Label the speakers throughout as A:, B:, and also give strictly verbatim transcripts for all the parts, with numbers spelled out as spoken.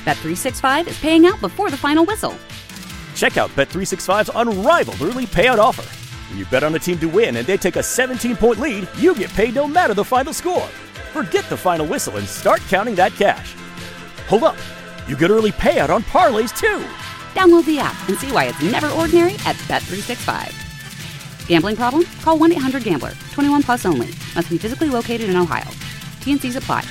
A: Bet three sixty-five is paying out before the final whistle.
B: Check out Bet three sixty-five's unrivaled early payout offer. When you bet on a team to win and they take a seventeen-point lead, you get paid no matter the final score. Forget the final whistle and start counting that cash. Hold up. You get early payout on parlays, too.
A: Download the app and see why it's never ordinary at Bet three sixty-five. Gambling problem? Call one eight hundred gambler. twenty-one plus only. Must be physically located in Ohio. T N Cs apply.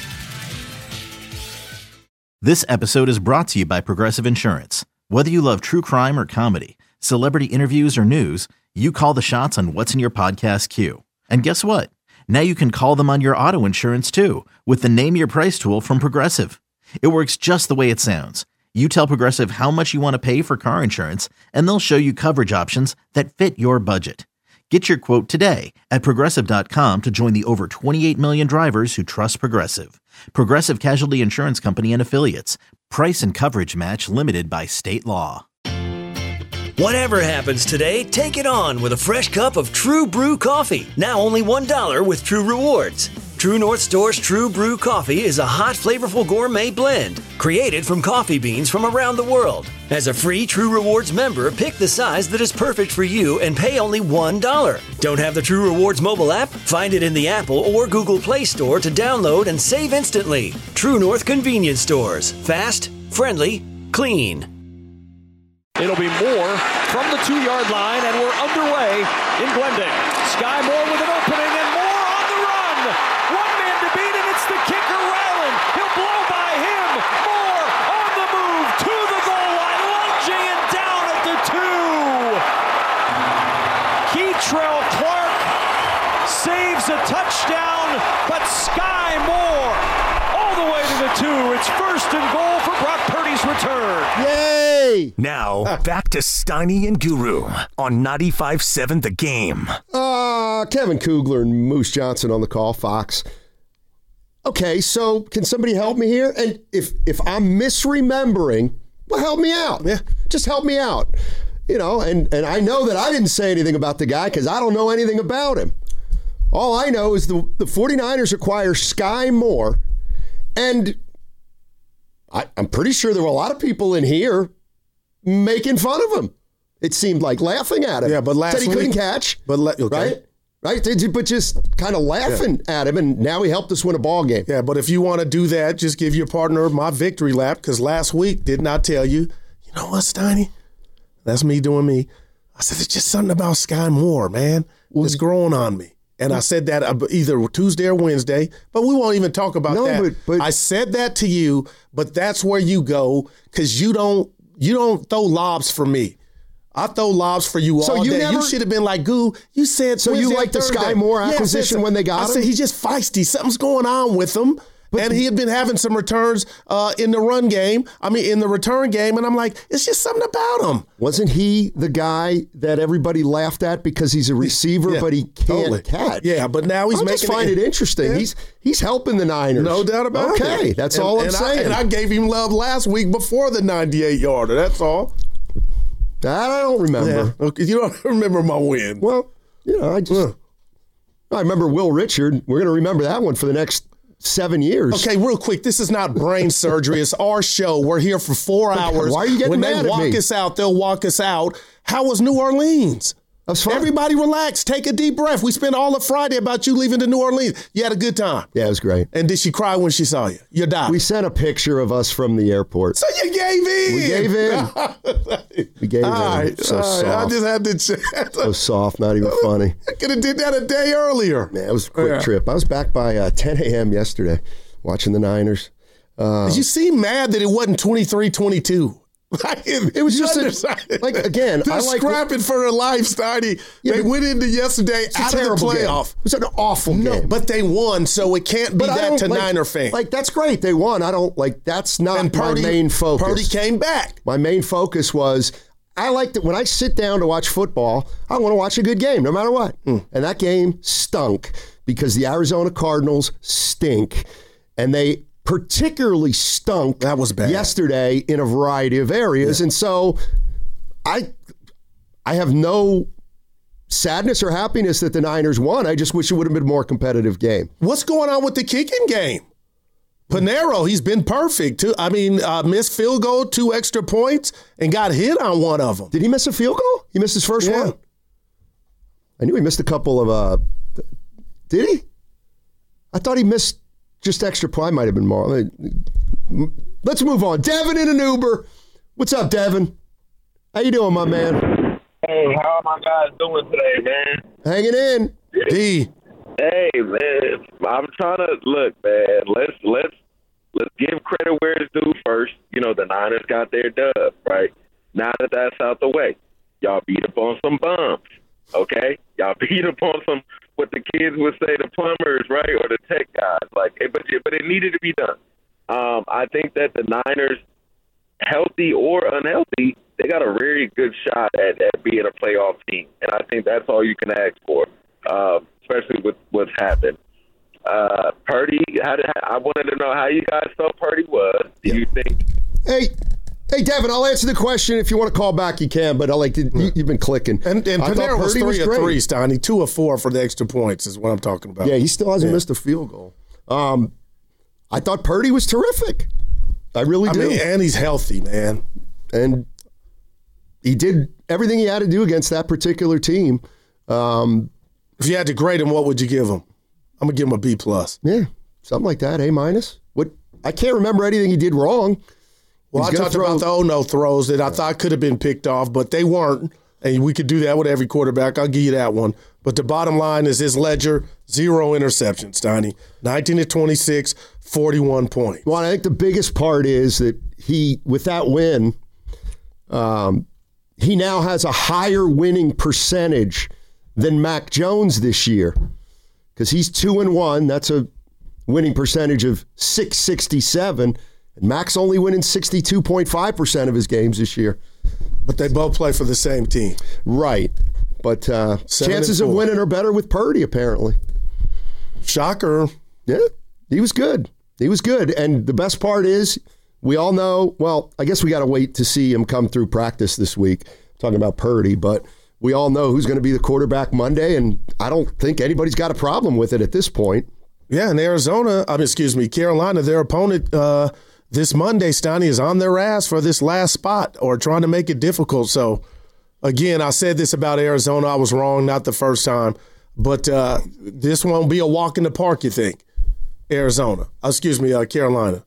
C: This episode is brought to you by Progressive Insurance. Whether you love true crime or comedy, celebrity interviews or news, you call the shots on what's in your podcast queue. And guess what? Now you can call them on your auto insurance too with the Name Your Price tool from Progressive. It works just the way it sounds. You tell Progressive how much you want to pay for car insurance, and they'll show you coverage options that fit your budget. Get your quote today at Progressive dot com to join the over twenty-eight million drivers who trust Progressive. Progressive Casualty Insurance Company and Affiliates. Price and coverage match limited by state law.
D: Whatever happens today, take it on with a fresh cup of True Brew coffee. Now only one dollar with True Rewards. True North Store's True Brew coffee is a hot, flavorful gourmet blend created from coffee beans from around the world. As a free True Rewards member, pick the size that is perfect for you and pay only one dollar. Don't have the True Rewards mobile app? Find it in the Apple or Google Play Store to download and save instantly. True North Convenience Stores. Fast, friendly, clean.
E: It'll be Moore from the two-yard line, and we're underway in Glendale. Sky Moore with an opening, and Moore on the run. One man to beat, and it's the kicker, Ryland. He'll blow by him. Moore on the move to the goal line, lunging and down at the two. Keitrell Clark saves a touchdown, but Sky Moore all the way to the two. It's first and goal for Brock Purdy's return.
F: Yay!
G: Now, back to Steiny and Guru on ninety-five seven The Game.
F: Uh, Kevin Kugler and Moose Johnson on the call, Fox. Okay, so can somebody help me here? And if if I'm misremembering, well, help me out. Yeah, just help me out. You know, and, and I know that I didn't say anything about the guy because I don't know anything about him. All I know is the, the 49ers acquire Sky Moore, and I, I'm pretty sure there were a lot of people in here making fun of him. It seemed like laughing at him.
H: Yeah, but last
F: said he
H: week,
F: couldn't catch.
H: But le- okay.
F: right, right. But just kind of laughing yeah. at him, and now he helped us win a ball game.
H: Yeah, but if you want to do that, just give your partner my victory lap. Because last week did not tell you. You know what, Steiny? That's me doing me. I said it's just something about Sky Moore, man. Well, it's growing on me. And I said that either Tuesday or Wednesday, but we won't even talk about no, that. But, but I said that to you, but that's where you go because you don't you don't throw lobs for me. I throw lobs for you
F: so
H: all
F: you
H: day.
F: never,
H: you should have been like, Goo, you said
F: so
H: Wednesday
F: you like the Sky Moore acquisition
H: yeah,
F: when they got
H: I
F: him?
H: I said he's just feisty. Something's going on with him. But and he had been having some returns uh, in the run game. I mean, in the return game. And I'm like, it's just something about him.
F: Wasn't he the guy that everybody laughed at because he's a receiver, yeah, but he can't
H: totally.
F: catch?
H: Yeah, but now he's
F: I
H: making
F: just find it, it interesting. Yeah. He's he's helping the Niners.
H: No doubt about
F: okay,
H: it.
F: Okay, that's
H: and,
F: all I'm
H: and
F: saying.
H: I, and I gave him love last week before the ninety-eight yarder. That's all.
F: That I don't remember.
H: Yeah. Okay, you don't remember my win.
F: Well, you know, I just yeah. I remember Will Richard. We're going to remember that one for the next seven years.
H: Okay, real quick. This is not brain surgery. It's our show. We're here for four hours.
F: Why are you getting
H: when
F: mad
H: they
F: at
H: walk
F: me?
H: us out, they'll walk us out. How was New Orleans?
F: That's fine.
H: Everybody relax. Take a deep breath. We spent all of Friday about you leaving to New Orleans. You had a good time.
F: Yeah, it was great.
H: And did she cry when she saw you? Your daughter.
F: We sent a picture of us from the airport.
H: So you gave in.
F: We gave in. we gave
H: all
F: in.
H: Right,
F: so
H: all
F: soft.
H: Right. I just had to check.
F: So soft, not even funny.
H: I could have did that a day earlier.
F: Man, it was a quick
H: yeah.
F: trip. I was back by uh, ten a.m. yesterday watching the Niners. Uh,
H: Did you seem mad that it wasn't twenty-three twenty-two? Like it,
F: it was just a, like again.
H: They're
F: I like
H: scrapping for their life, Steiny. Yeah, they went into yesterday out of the playoff.
F: Game. It was an awful
H: no,
F: game,
H: but they won, so it can't be
F: but
H: that to
F: like,
H: Niner fans.
F: Like that's great, they won. I don't like that's not
H: and Purdy,
F: my main focus.
H: Purdy came back.
F: My main focus was I like that when I sit down to watch football, I want to watch a good game, no matter what. Mm. And that game stunk because the Arizona Cardinals stink, and they particularly stunk
H: that was bad.
F: yesterday in a variety of areas. Yeah. And so I I have no sadness or happiness that the Niners won. I just wish it would have been a more competitive game.
H: What's going on with the kicking game? Panero, he's been perfect too. I mean, uh, missed field goal, two extra points, and got hit on one of them.
F: Did he miss a field goal? He missed his first
H: Yeah.
F: one. I knew he missed a couple of. Uh, did he? I thought he missed just extra point. Might have been more. I mean, let's move on. Devin in an Uber. What's up, Devin? How you doing, my man?
I: Hey, how are my guys doing today, man?
F: Hanging in.
H: D.
I: Hey, man, I'm trying to look, man. Let's let's let's give credit where it's due first. You know, the Niners got their dub, right? Now that that's out the way, y'all beat up on some bums, okay? Y'all beat up on some what the kids would say, the plumbers, right, or the tech guys. Like, but but it needed to be done. Um, I think that the Niners, healthy or unhealthy, they got a very good shot at, at being a playoff team, and I think that's all you can ask for. Uh, especially with what's happened. Uh, Purdy, how did, I wanted to know how you guys thought Purdy was. Do yeah. you think?
F: Hey, hey, Devin, I'll answer the question. If you want to call back, you can, but I like to, you, you've been clicking.
H: And, and Panero was three of three, Stoney. Two of four for the extra points is what I'm talking about.
F: Yeah, he still hasn't
H: yeah.
F: missed a field goal. Um, I thought Purdy was terrific. I really
H: I
F: do.
H: Mean, and he's healthy, man.
F: And he did everything he had to do against that particular team. Um,
H: If you had to grade him, what would you give him? I'm gonna give him a B plus.
F: Yeah, something like that. A minus. What? I can't remember anything he did wrong.
H: Well, He's I talked throw. about the oh no throws that I thought could have been picked off, but they weren't. And we could do that with every quarterback. I'll give you that one. But the bottom line is his ledger: zero interceptions. Stoney, nineteen to twenty-six, forty-one points.
F: Well, I think the biggest part is that he, with that win, um, he now has a higher winning percentage than Mac Jones this year, because he's two and one. That's a winning percentage of six sixty-seven, and Mac's only winning sixty-two point five percent of his games this year.
H: But they both play for the same team,
F: right? But uh, chances of winning are better with Purdy, apparently.
H: Shocker.
F: Yeah, he was good. He was good, and the best part is we all know. Well, I guess we got to wait to see him come through practice this week. Talking about Purdy, but. We all know who's going to be the quarterback Monday, and I don't think anybody's got a problem with it at this point.
H: Yeah, in Arizona, I mean, excuse me, Carolina, their opponent uh, this Monday, Stoney, is on their ass for this last spot or trying to make it difficult. So, again, I said this about Arizona. I was wrong, not the first time. But uh, this won't be a walk in the park, you think, Arizona. Oh, excuse me, uh, Carolina.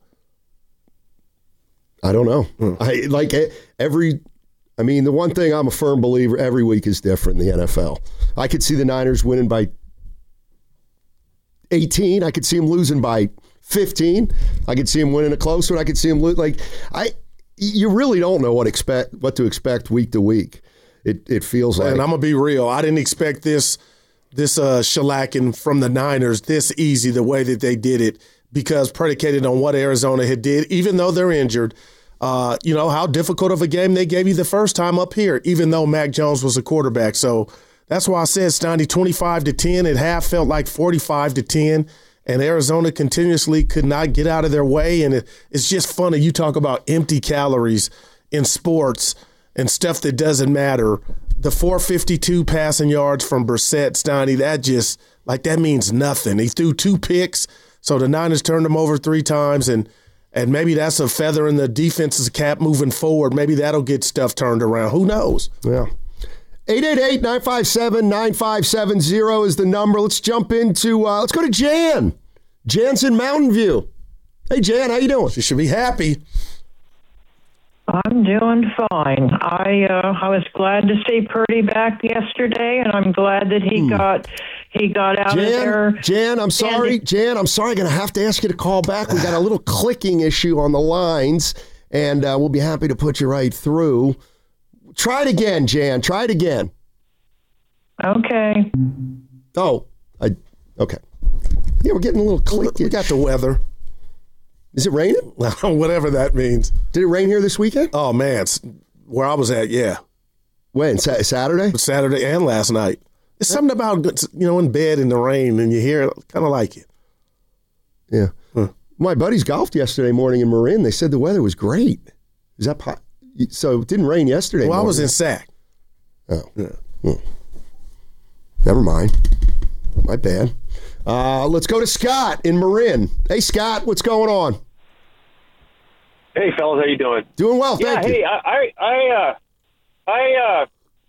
F: I don't know. Hmm. I like every – I mean, the one thing I'm a firm believer, every week is different in the N F L. I could see the Niners winning by eighteen. I could see them losing by fifteen. I could see them winning a close one. I could see them lose. Like, I, you really don't know what expect what to expect week to week. It it feels like.
H: And I'm gonna be real. I didn't expect this this uh, shellacking from the Niners this easy the way that they did it, because predicated on what Arizona had did, even though they're injured. Uh, you know, how difficult of a game they gave you the first time up here, even though Mac Jones was a quarterback. So that's why I said, Stoney, twenty-five to ten at half felt like forty-five to ten, and Arizona continuously could not get out of their way. And it, it's just funny. You talk about empty calories in sports and stuff that doesn't matter. The four fifty-two passing yards from Brissett, Stoney, that just, like, that means nothing. He threw two picks, so the Niners turned him over three times, and And maybe that's a feather in the defense's cap moving forward. Maybe that'll get stuff turned around. Who knows?
F: Yeah. eight eight eight, nine five seven, nine five seven zero is the number. Let's jump into, uh, let's go to Jan. Jan's in Mountain View. Hey, Jan, how you doing?
H: She should be happy.
J: I'm doing fine. I uh, I was glad to see Purdy back yesterday, and I'm glad that he hmm. got he got out
F: Jan,
J: of there.
F: Jan, I'm sorry. Jan, I'm sorry. I'm going to have to ask you to call back. We got a little clicking issue on the lines, and uh, we'll be happy to put you right through. Try it again, Jan. Try it again.
J: Okay.
F: Oh, I okay. Yeah, we're getting a little click.
H: We got the weather.
F: Is it raining?
H: Whatever that means.
F: Did it rain here this weekend?
H: Oh, man. Where I was at, yeah.
F: When? Sa- Saturday?
H: Saturday and last night. There's something about, you know, in bed in the rain and you hear it, kind of like it.
F: Yeah. Huh. My buddies golfed yesterday morning in Marin. They said the weather was great. Is that po- so? It didn't rain yesterday
H: Well,
F: morning.
H: I was in Sac.
F: Oh. Yeah. Hmm. Never mind. My bad. Uh, let's go to Scott in Marin. Hey, Scott, what's going on?
K: Hey, fellas, how you doing?
F: Doing well, thank
K: yeah,
F: you.
K: Hey, I, I, uh, I, uh,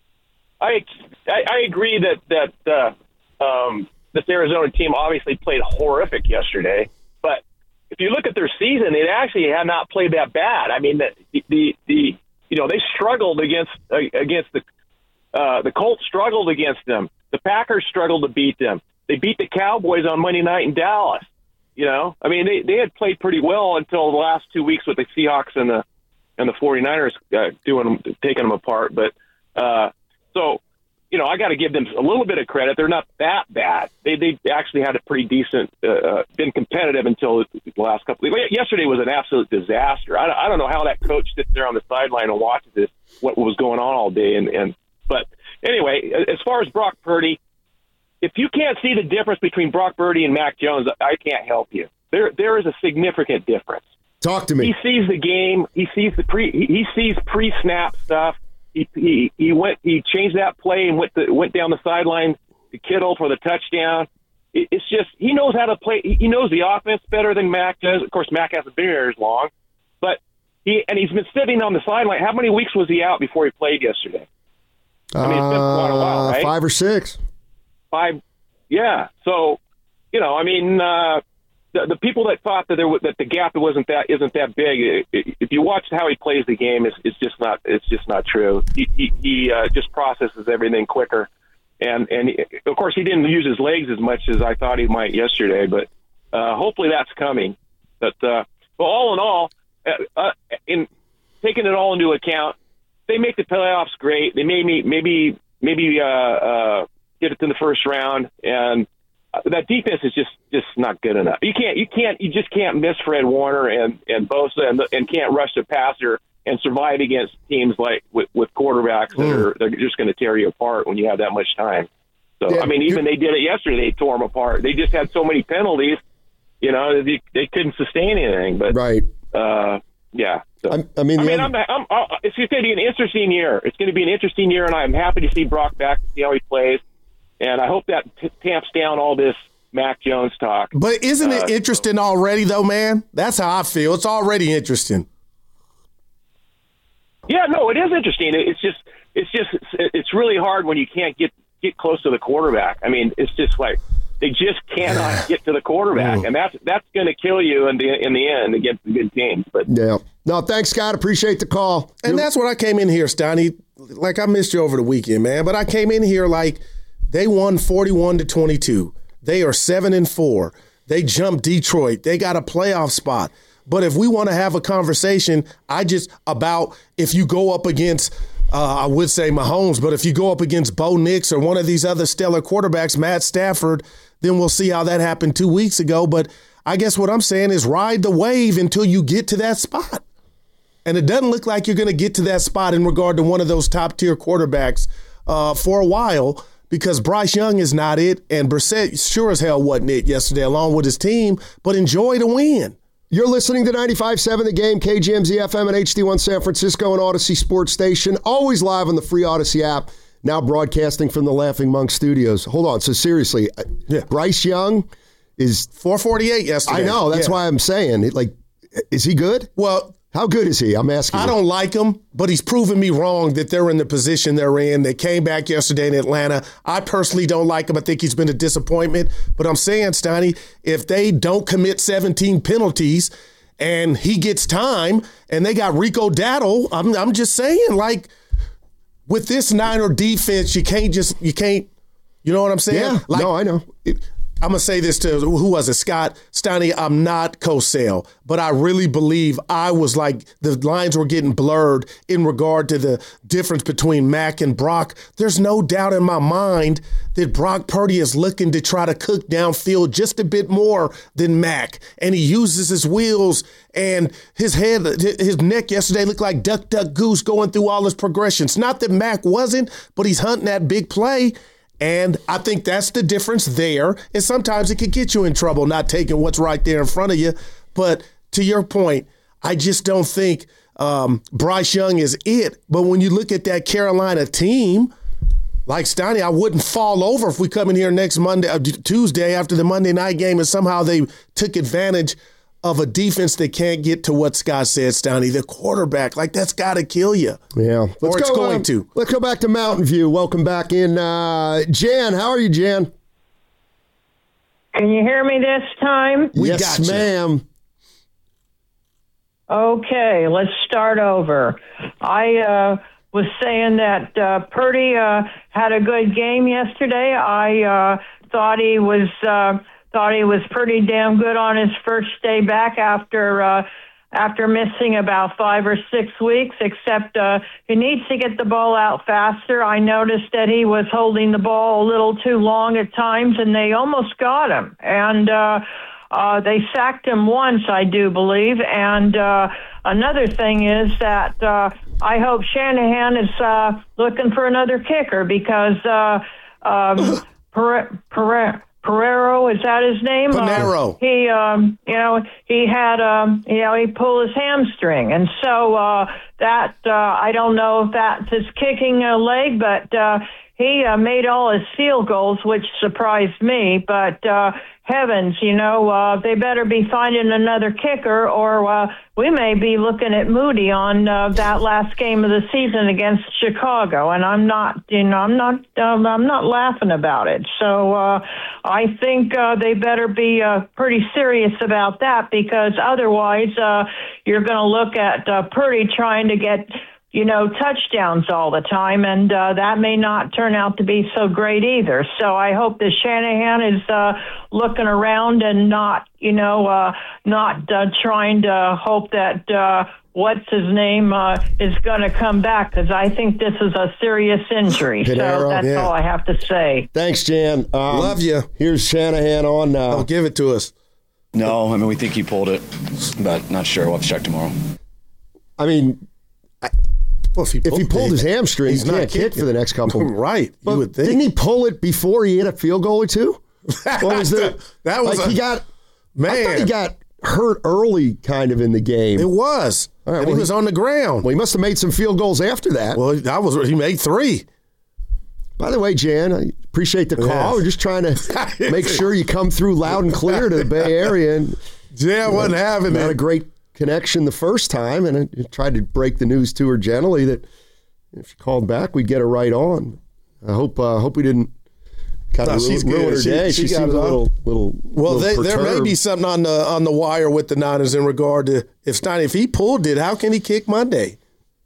K: I, I, I agree that that uh, um, this Arizona team obviously played horrific yesterday. But if you look at their season, it actually had not played that bad. I mean, the the, the you know they struggled against uh, against the uh, the Colts struggled against them. The Packers struggled to beat them. They beat the Cowboys on Monday night in Dallas. You know, I mean, they, they had played pretty well until the last two weeks with the Seahawks and the and the 49ers uh, doing them, taking them apart. But uh, so, you know, I got to give them a little bit of credit. They're not that bad. They they actually had a pretty decent, uh, been competitive until the last couple of weeks. Yesterday was an absolute disaster. I, I don't know how that coach sits there on the sideline and watches this, what was going on all day. And, and but anyway, as far as Brock Purdy, if you can't see the difference between Brock Purdy and Mac Jones, I can't help you. There, there is a significant difference.
F: Talk to me.
K: He sees the game. He sees the pre. He sees pre-snap stuff. He he, he went. He changed that play and went the, went down the sideline to Kittle for the touchdown. It, it's just he knows how to play. He knows the offense better than Mac does. Of course, Mac hasn't been here as long, but he and he's been sitting on the sideline. How many weeks was he out before he played yesterday? I mean, it's been quite a while, right?
F: Five or six.
K: Five, yeah. So, you know, I mean, uh, the, the people that thought that there was, that the gap wasn't that isn't that big. If you watch how he plays the game, it's, it's just not it's just not true. He he, he uh, just processes everything quicker, and and he, of course he didn't use his legs as much as I thought he might yesterday. But uh, hopefully that's coming. But uh, but all in all, uh, uh, in taking it all into account, they make the playoffs great. They maybe maybe maybe. Uh, uh, get it to the first round, and that defense is just, just not good enough. You can't, you can't, you just can't miss Fred Warner and and Bosa and, and can't rush the passer and survive against teams like with, with quarterbacks that are they're just going to tear you apart when you have that much time. So yeah, I mean, even they did it yesterday. They tore them apart. They just had so many penalties, you know, they, they couldn't sustain anything. But
F: right,
K: uh, yeah. So,
F: I, I mean,
K: I mean,
F: I'm,
K: I'm, I'm, I'm, it's going to be an interesting year. It's going to be an interesting year, and I'm happy to see Brock back to see how he plays. And I hope that t- tamps down all this Mac Jones talk.
H: But isn't it
K: uh,
H: interesting already, though, man? That's how I feel. It's already interesting.
K: Yeah, no, it is interesting. It's just, it's just, it's really hard when you can't get get close to the quarterback. I mean, it's just like they just cannot get to the quarterback, and that's that's going to kill you in the in the end against the good teams. But
F: yeah, no, thanks, Scott. Appreciate the call.
H: And You're- that's what I came in here, Steiny. Like I missed you over the weekend, man. But I came in here like. They won forty-one to twenty-two. They are seven and four. They jumped Detroit. They got a playoff spot. But if we want to have a conversation, I just about if you go up against, uh, I would say Mahomes, but if you go up against Bo Nix or one of these other stellar quarterbacks, Matt Stafford, then we'll see how that happened two weeks ago. But I guess what I'm saying is ride the wave until you get to that spot. And it doesn't look like you're going to get to that spot in regard to one of those top-tier quarterbacks uh, for a while. Because Bryce Young is not it, and Brissett sure as hell wasn't it yesterday along with his team, but enjoy the win.
F: You're listening to ninety-five point seven The Game, K G M Z F M and H D one San Francisco and Odyssey Sports Station. Always live on the free Odyssey app, now broadcasting from the Laughing Monk Studios. Hold on, so seriously, yeah. Bryce Young is...
H: four forty-eight yesterday.
F: I know, that's yeah. why I'm saying, like, is he good?
H: Well...
F: How good is he? I'm asking
H: I
F: you.
H: don't like him, but he's proven me wrong that they're in the position they're in. They came back yesterday in Atlanta. I personally don't like him. I think he's been a disappointment. But I'm saying, Steiny, if they don't commit seventeen penalties and he gets time and they got Rico Dowdle, I'm, I'm just saying, like, with this Niner defense, you can't just, you can't, you know what I'm saying?
F: Yeah,
H: like,
F: no, I know.
H: It, I'm going to say this to, who was it, Scott? Steiny, I'm not Cosell, but I really believe I was like, the lines were getting blurred in regard to the difference between Mac and Brock. There's no doubt in my mind that Brock Purdy is looking to try to cook downfield just a bit more than Mac, and he uses his wheels and his head, his neck yesterday looked like Duck, Duck, Goose going through all his progressions. Not that Mac wasn't, but he's hunting that big play. And I think that's the difference there. And sometimes it can get you in trouble not taking what's right there in front of you. But to your point, I just don't think um, Bryce Young is it. But when you look at that Carolina team, like Steiny, I wouldn't fall over if we come in here next Monday, uh, Tuesday after the Monday night game and somehow they took advantage of a defense that can't get to what Scott said, Steiny, the quarterback. Like, that's got to kill you.
F: Yeah. Let's
H: or it's
F: go,
H: going
F: um,
H: to.
F: Let's go back to Mountain View. Welcome back in. Uh, Jan, how are you, Jan?
J: Can you hear me this time?
H: We
F: yes,
H: got you.
F: ma'am.
J: Okay, let's start over. I uh, was saying that uh, Purdy uh, had a good game yesterday. I uh, thought he was uh, thought he was pretty damn good on his first day back after uh, after missing about five or six weeks. Except uh, he needs to get the ball out faster. I noticed that he was holding the ball a little too long at times, and they almost got him. And uh, Uh, they sacked him once, I do believe. And uh, another thing is that uh, I hope Shanahan is uh, looking for another kicker because uh, um, per- per- Pereiro, is that his name?
H: Panero.
J: Uh, he, um, you know, he had, um, you know, he pulled his hamstring, and so uh, that uh, I don't know if that's his kicking uh, leg, but uh, he uh, made all his field goals, which surprised me. But uh, heavens, you know, uh, they better be finding another kicker, or uh, we may be looking at Moody on uh, that last game of the season against Chicago. And I'm not, you know, I'm not, um, I'm not laughing about it. So uh, I think uh, they better be uh, pretty serious about that, because otherwise uh, you're going to look at uh, Purdy trying to get, you know, touchdowns all the time, and uh, that may not turn out to be so great either. So I hope that Shanahan is uh, looking around and not, you know, uh, not uh, trying to hope that uh, what's his name uh, is going to come back, because I think this is a serious injury.
F: Panero,
J: so that's
F: yeah.
J: all I have to say.
F: Thanks, Jan. Um,
H: Love you.
F: Here's Shanahan on. Uh,
H: Oh, give it to us.
L: No, I mean, we think he pulled it, but not sure. We'll have to check tomorrow.
F: I mean, I,
H: Well, if he
F: if
H: pulled,
F: he pulled
H: it,
F: his hamstring,
H: he's
F: he
H: not
F: can't kick
H: kicking.
F: for the next couple.
H: Right.
F: But
H: You would think.
F: didn't he pull it before he hit a field goal or two? What was the,
H: that was
F: like
H: a,
F: he got.
H: man.
F: I thought he got hurt early, kind of in the game.
H: It was.
F: All right,
H: and
F: well,
H: he was
F: he-
H: on the ground.
F: Well, he must have made some field goals after that.
H: Well, that was he made three.
F: By the way, Jan, I appreciate the call.
H: Yes.
F: We're just trying to make sure you come through loud and clear to the Bay Area. And
H: Jan wasn't having
F: not
H: it.
F: a great connection the first time, and I tried to break the news to her gently that if she called back, we'd get her right on. I hope uh, hope we didn't kind
H: No,
F: of
H: she's
F: ruin, ruin
H: good.
F: her
H: She-
F: day.
H: she
F: She,
H: got
F: seems
H: it
F: a
H: on.
F: little little.
H: Well,
F: little
H: they, there may
F: perturbed.
H: be something on the on the wire with the Niners in regard to if Stein, if he pulled it, how can he kick Monday?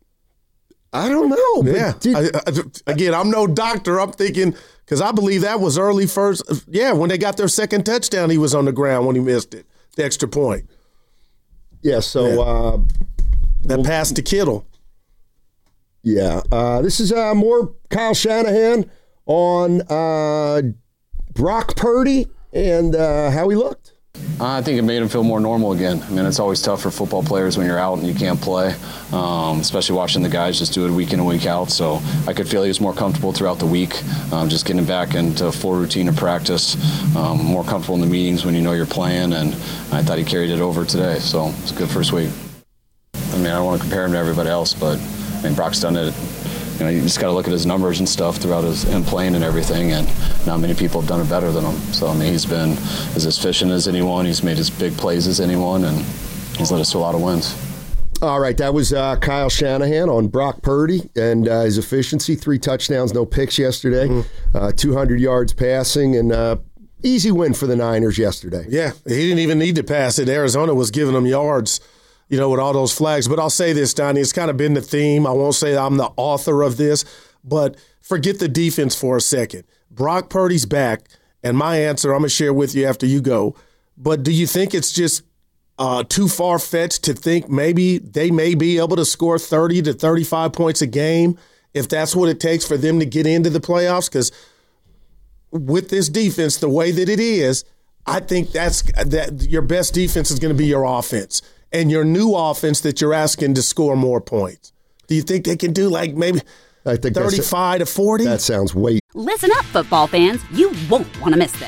F: I don't know. But
H: Yeah.
F: did-
H: I, I, again, I'm no doctor. I'm thinking because I believe that was early first. Yeah, when they got their second touchdown, he was on the ground when he missed it, the extra point.
F: yeah. So.
H: Yeah.
F: Uh,
H: That pass to Kittle.
F: Yeah, uh, this is uh, more Kyle Shanahan on uh, Brock Purdy and uh, how he looked.
L: I think it made him feel more normal again. I mean, it's always tough for football players when you're out and you can't play, um, especially watching the guys just do it week in and week out. So I could feel he was more comfortable throughout the week, um, just getting back into full routine of practice, um, more comfortable in the meetings when you know you're playing, and I thought he carried it over today. So it's a good first week. I mean, I don't want to compare him to everybody else, but I mean, Brock's done it. You know, you just got to look at his numbers and stuff throughout his him playing and everything, and not many people have done it better than him. So I mean, he's been as efficient as anyone. He's made as big plays as anyone, and he's led us to a lot of wins.
F: All right, that was uh, Kyle Shanahan on Brock Purdy and uh, his efficiency. Three touchdowns, no picks yesterday, mm-hmm. uh, two hundred yards passing, and uh, easy win for the Niners yesterday.
H: Yeah, he didn't even need to pass it. Arizona was giving him yards, you know, with all those flags. But I'll say this, Donnie, it's kind of been the theme. I won't say I'm the author of this, but forget the defense for a second. Brock Purdy's back, and my answer I'm going to share with you after you go. But do you think it's just uh, too far-fetched to think maybe they may be able to score thirty to thirty-five points a game if that's what it takes for them to get into the playoffs? Because with this defense, the way that it is, I think that's that your best defense is going to be your offense. And your new offense that you're asking to score more points. Do you think they can do like maybe
F: I think
H: thirty-five to forty?
F: That sounds way.
A: Listen up, football fans. You won't want to miss this.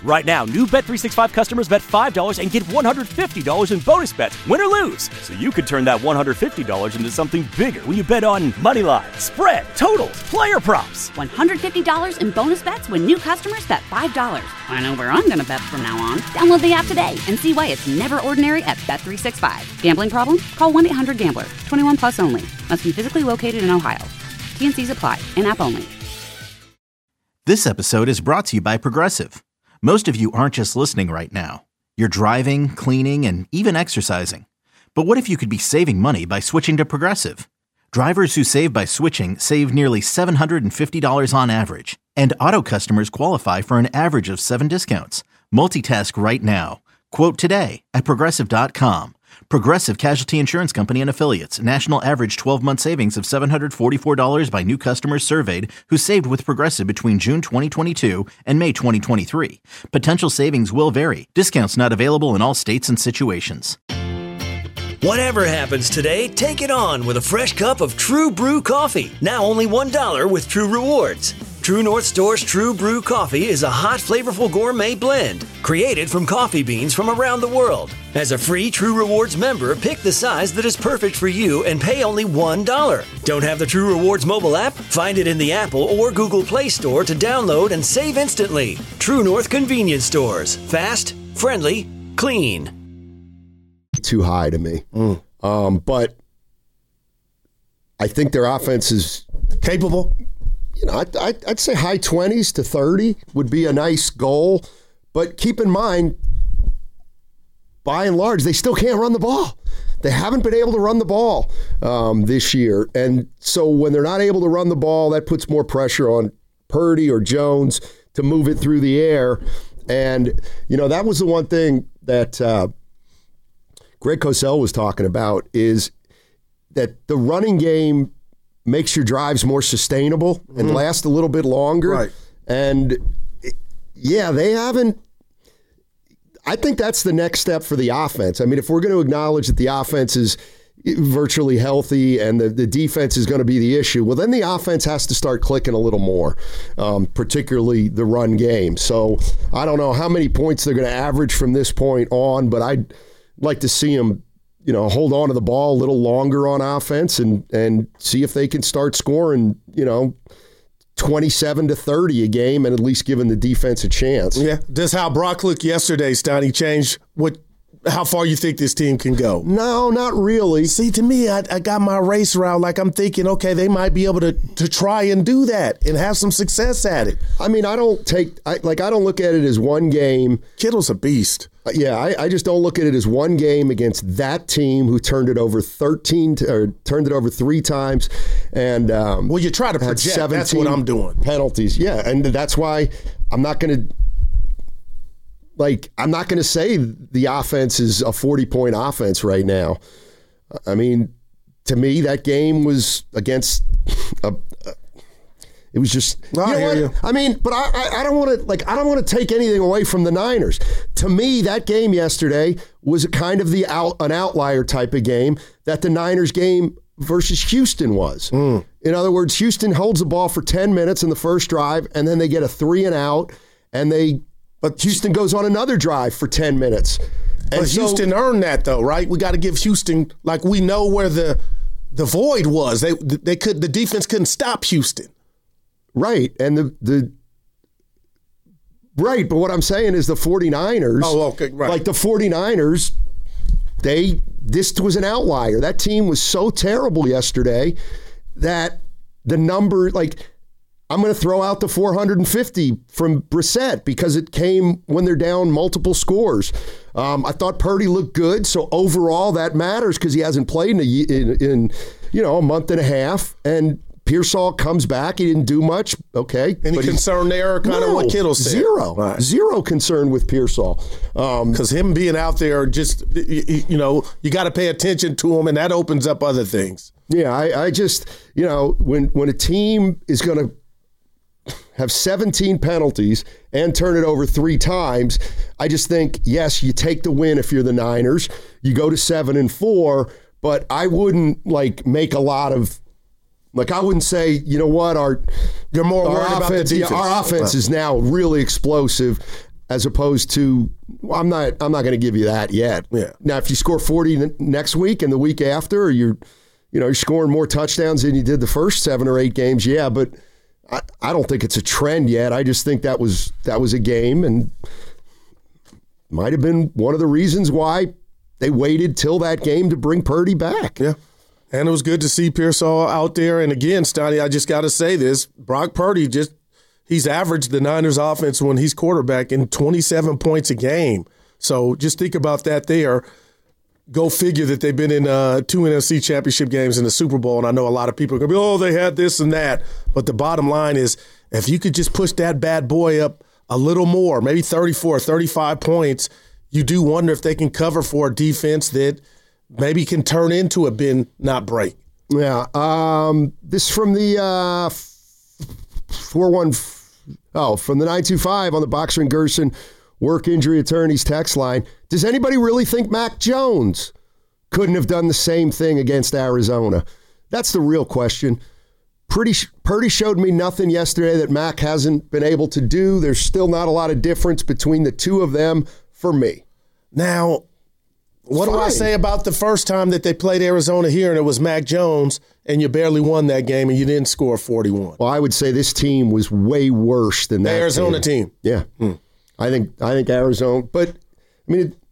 B: Right now, new Bet three sixty-five customers bet five dollars and get one hundred fifty dollars in bonus bets, win or lose. So you could turn that one hundred fifty dollars into something bigger when you bet on money line, spread, totals, player props.
A: one hundred fifty dollars in bonus bets when new customers bet five dollars. I know where I'm going to bet from now on. Download the app today and see why it's never ordinary at Bet three sixty-five. Gambling problem? Call one eight hundred gambler. twenty-one plus only. Must be physically located in Ohio. T N Cs apply. In-app only.
C: This episode is brought to you by Progressive. Most of you aren't just listening right now. You're driving, cleaning, and even exercising. But what if you could be saving money by switching to Progressive? Drivers who save by switching save nearly seven hundred fifty dollars on average. And auto customers qualify for an average of seven discounts. Multitask right now. Quote today at Progressive dot com. Progressive Casualty Insurance Company and Affiliates. National average twelve-month savings of seven hundred forty-four dollars by new customers surveyed who saved with Progressive between June twenty twenty-two and May twenty twenty-three. Potential savings will vary. Discounts not available in all states and situations.
D: Whatever happens today, take it on with a fresh cup of True Brew coffee. Now only one dollar with True Rewards. True North Store's True Brew coffee is a hot, flavorful gourmet blend created from coffee beans from around the world. As a free True Rewards member, pick the size that is perfect for you and pay only one dollar. Don't have the True Rewards mobile app? Find it in the Apple or Google Play Store to download and save instantly. True North Convenience Stores. Fast, friendly, clean.
F: Too high to me. Mm. Um, but I think their offense is
H: capable.
F: You know, I'd, I'd, I'd say high twenties to thirty would be a nice goal. But keep in mind, by and large, they still can't run the ball. They haven't been able to run the ball um, this year. And so when they're not able to run the ball, that puts more pressure on Purdy or Jones to move it through the air. And, you know, that was the one thing that uh, Greg Cosell was talking about, is that the running game makes your drives more sustainable and mm-hmm. last a little bit longer.
H: Right.
F: And, yeah, they haven't. I think that's the next step for the offense. I mean, if we're going to acknowledge that the offense is virtually healthy and the, the defense is going to be the issue, well, then the offense has to start clicking a little more, um, particularly the run game. So I don't know how many points they're going to average from this point on, but I'd like to see them, you know, hold on to the ball a little longer on offense and and see if they can start scoring, you know, twenty-seven to thirty a game and at least giving the defense a chance.
H: Yeah. Does how Brock looked yesterday, Stoney, change what how far you think this team can go?
F: No, not really.
H: See, to me, I, I got my race route like I'm thinking, okay, they might be able to to try and do that and have some success at it.
F: I mean, I don't take I, like I don't look at it as one game.
H: Kittle's a beast.
F: Yeah, I, I just don't look at it as one game against that team who turned it over thirteen t- or turned it over three times, and um,
H: well, you try to project. That's what I'm doing.
F: Penalties, yeah, and that's why I'm not going to like I'm not going to say the offense is a forty point offense right now. I mean, to me, that game was against a. a It was just, you
H: I
F: know
H: hear
F: what?
H: you.
F: I mean, but I, I, I don't want to like I don't want to take anything away from the Niners. To me, that game yesterday was kind of the out, an outlier type of game that the Niners game versus Houston was.
H: Mm.
F: In other words, Houston holds the ball for ten minutes in the first drive, and then they get a three and out, and they but Houston goes on another drive for ten minutes. And
H: but
F: so,
H: Houston earned that though, right? We got to give Houston, like, we know where the the void was. They they could the defense couldn't stop Houston.
F: Right, and the the right, but what I'm saying is the 49ers,
H: oh, okay, right.
F: like the 49ers, they this was an outlier. That team was so terrible yesterday that the number, like, I'm going to throw out the four hundred fifty from Brissett because it came when they're down multiple scores. Um, I thought Purdy looked good, so overall that matters because he hasn't played in, a, in, in you know a month and a half, and Pearsall comes back. He didn't do much. Okay.
H: Any concern there? Kind
F: no,
H: of what Kittle said.
F: Zero.
H: Right.
F: Zero concern with Pearsall.
H: Because um, him being out there, just, you, you know, you got to pay attention to him, and that opens up other things.
F: Yeah, I, I just, you know, when, when a team is going to have seventeen penalties and turn it over three times, I just think, yes, you take the win if you're the Niners. You go to seven and four, but I wouldn't, like, make a lot of Like, I wouldn't say, you know what, our
H: you're more
F: our
H: worried
F: offense,
H: about the defense.
F: Yeah, our offense is now really explosive. as opposed to well, I'm not I'm not going to give you that yet.
H: Yeah.
F: Now, if you score forty next week and the week after, or you're you know you're scoring more touchdowns than you did the first seven or eight games, yeah, but I, I don't think it's a trend yet. I just think that was that was a game and might have been one of the reasons why they waited till that game to bring Purdy back.
H: Yeah. And it was good to see Pearsall out there. And again, Stoney, I just got to say this. Brock Purdy, just he's averaged the Niners offense when he's quarterback in twenty-seven points a game. So just think about that there. Go figure that they've been in uh, two N F C championship games in the Super Bowl. And I know a lot of people are going to be, oh, they had this and that. But the bottom line is if you could just push that bad boy up a little more, maybe thirty-four, thirty-five points, you do wonder if they can cover for a defense that maybe can turn into a bend, not break.
F: Yeah. Um, this from the uh, four one oh, from the nine two five on the Boxer and Gerson work injury attorneys text line. Does anybody really think Mac Jones couldn't have done the same thing against Arizona? That's the real question. Pretty Purdy showed me nothing yesterday that Mac hasn't been able to do. There's still not a lot of difference between the two of them for me.
H: Now, what Fine. do I say about the first time that they played Arizona here and it was Mac Jones and you barely won that game and you didn't score forty-one?
F: Well, I would say this team was way worse than
H: the
F: that
H: Arizona
F: team.
H: team.
F: Yeah. Hmm. I think I think Arizona, but I mean, it,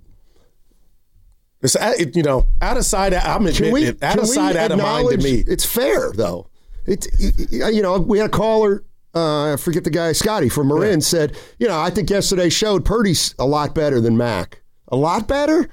H: it's it, you know, out of sight, I'm admitting
F: we,
H: it, out of sight, out of mind to me.
F: It's fair though. It, you know, we had a caller, uh, I forget the guy, Scotty from Marin, yeah. said, you know, I think yesterday showed Purdy's a lot better than Mac. A lot better?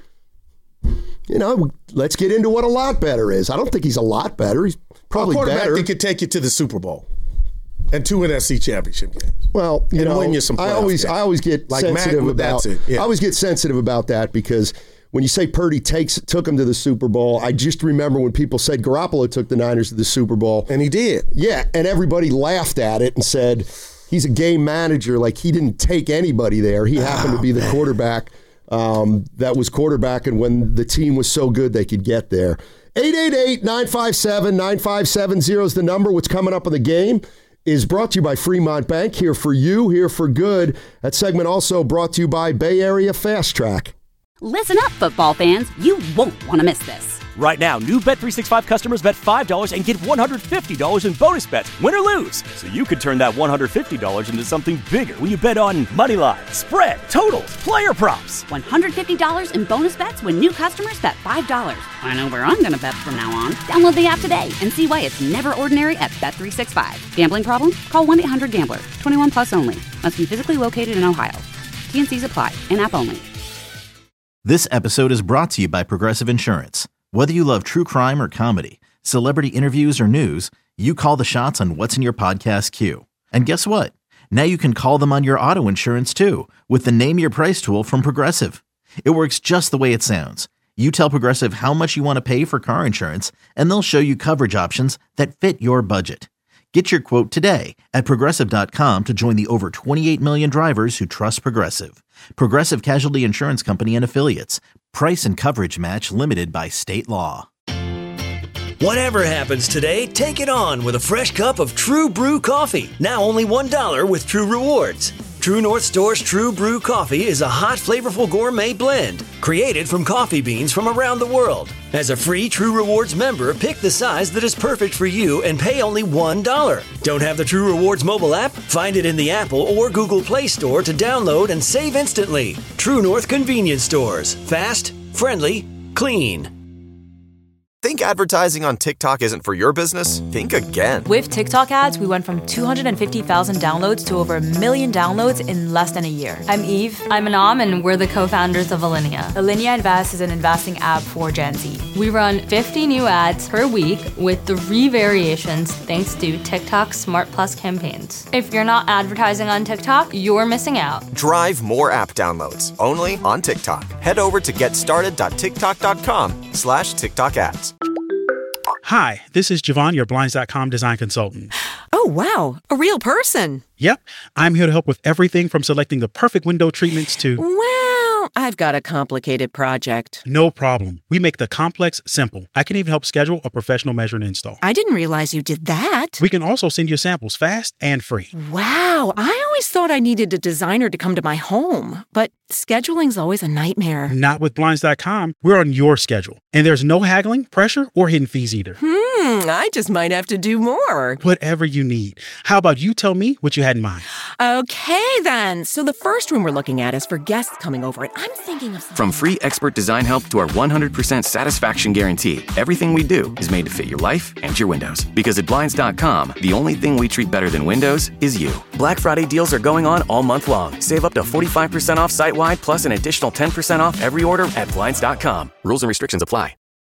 F: You know, let's get into what a lot better is. I don't think he's a lot better. He's probably
H: a quarterback
F: better.
H: that could take you to the Super Bowl and two N F C championship games.
F: Well, you
H: and
F: know,
H: win you some
F: I always,
H: games.
F: I always get
H: like
F: sensitive
H: Mac,
F: about.
H: That's it. Yeah.
F: I always get sensitive about that because when you say Purdy takes took him to the Super Bowl, I just remember when people said Garoppolo took the Niners to the Super Bowl,
H: and he did.
F: Yeah, and everybody laughed at it and said he's a game manager. Like he didn't take anybody there. He happened oh, to be the man. quarterback. Um, that was quarterbacking when the team was so good they could get there. eight eight eight, nine five seven, nine five seven zero is the number. What's coming up in the game is brought to you by Fremont Bank. Here for you, here for good. That segment also brought to you by Bay Area Fast Track.
A: Listen up, football fans. You won't want to miss this.
B: Right now, new Bet three sixty-five customers bet five dollars and get one hundred fifty dollars in bonus bets, win or lose. So you could turn that one hundred fifty dollars into something bigger when you bet on money line, spread, totals, player props.
A: one hundred fifty dollars in bonus bets when new customers bet five dollars. I know where I'm going to bet from now on. Download the app today and see why it's never ordinary at Bet three sixty-five. Gambling problem? Call one eight hundred gambler. twenty-one plus only. Must be physically located in Ohio. T N Cs apply. In-app only.
C: This episode is brought to you by Progressive Insurance. Whether you love true crime or comedy, celebrity interviews or news, you call the shots on what's in your podcast queue. And guess what? Now you can call them on your auto insurance too with the Name Your Price tool from Progressive. It works just the way it sounds. You tell Progressive how much you want to pay for car insurance, and they'll show you coverage options that fit your budget. Get your quote today at Progressive dot com to join the over twenty-eight million drivers who trust Progressive. Progressive Casualty Insurance Company and Affiliates. Price and coverage match limited by state law.
D: Whatever happens today, take it on with a fresh cup of True Brew coffee. Now only one dollar with True Rewards. True North Store's True Brew coffee is a hot, flavorful gourmet blend created from coffee beans from around the world. As a free True Rewards member, pick the size that is perfect for you and pay only one dollar. Don't have the True Rewards mobile app? Find it in the Apple or Google Play Store to download and save instantly. True North Convenience Stores. Fast, friendly, clean.
M: Think advertising on TikTok isn't for your business? Think again.
N: With TikTok ads, we went from two hundred fifty thousand downloads to over a million downloads in less than a year. I'm Eve.
O: I'm Anam, and we're the co-founders of Alinea.
N: Alinea Invest is an investing app for Gen Z.
O: We run fifty new ads per week with three variations thanks to TikTok's Smart Plus campaigns. If you're not advertising on TikTok, you're missing out.
M: Drive more app downloads only on TikTok. Head over to getstarted.tiktok.com slash TikTok ads.
P: Hi, this is Javon, your Blinds dot com design consultant.
Q: Oh, wow. A real person.
P: Yep. I'm here to help with everything from selecting the perfect window treatments to...
Q: Wow. I've got a complicated project.
P: No problem. We make the complex simple. I can even help schedule a professional measure and install.
Q: I didn't realize you did that.
P: We can also send you samples fast and free.
Q: Wow, I always thought I needed a designer to come to my home, but scheduling's always a nightmare.
P: Not with Blinds dot com. We're on your schedule, and there's no haggling, pressure, or hidden fees either.
Q: Hmm, I just might have to do more.
P: Whatever you need. How about you tell me what you had in mind?
Q: Okay, then. So the first room we're looking at is for guests coming over, and I'm thinking of...
R: From free expert design help to our one hundred percent satisfaction guarantee, everything we do is made to fit your life and your windows. Because at Blinds dot com, the only thing we treat better than windows is you. Black Friday deals are going on all month long. Save up to forty-five percent off site-wide, plus an additional ten percent off every order at Blinds dot com. Rules and restrictions apply.